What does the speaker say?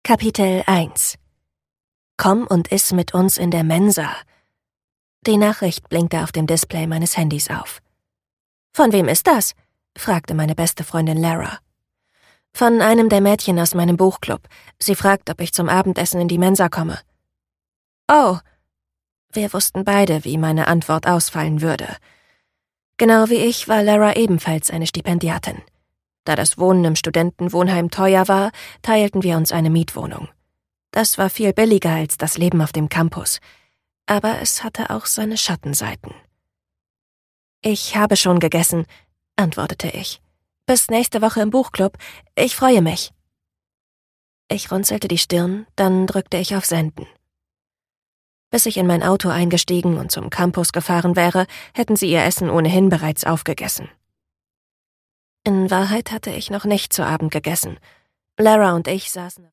Kapitel 1 Komm und iss mit uns in der Mensa. Die Nachricht blinkte auf dem Display meines Handys auf. »Von wem ist das?« fragte meine beste Freundin Lara. »Von einem der Mädchen aus meinem Buchclub. Sie fragt, ob ich zum Abendessen in die Mensa komme.« »Oh.« Wir wussten beide, wie meine Antwort ausfallen würde. Genau wie ich war Lara ebenfalls eine Stipendiatin. Da das Wohnen im Studentenwohnheim teuer war, teilten wir uns eine Mietwohnung. Das war viel billiger als das Leben auf dem Campus. Aber es hatte auch seine Schattenseiten. »Ich habe schon gegessen«, antwortete ich. »Bis nächste Woche im Buchclub. Ich freue mich.« Ich runzelte die Stirn, dann drückte ich auf Senden. Bis ich in mein Auto eingestiegen und zum Campus gefahren wäre, hätten sie ihr Essen ohnehin bereits aufgegessen. In Wahrheit hatte ich noch nicht zu Abend gegessen. Lara und ich saßen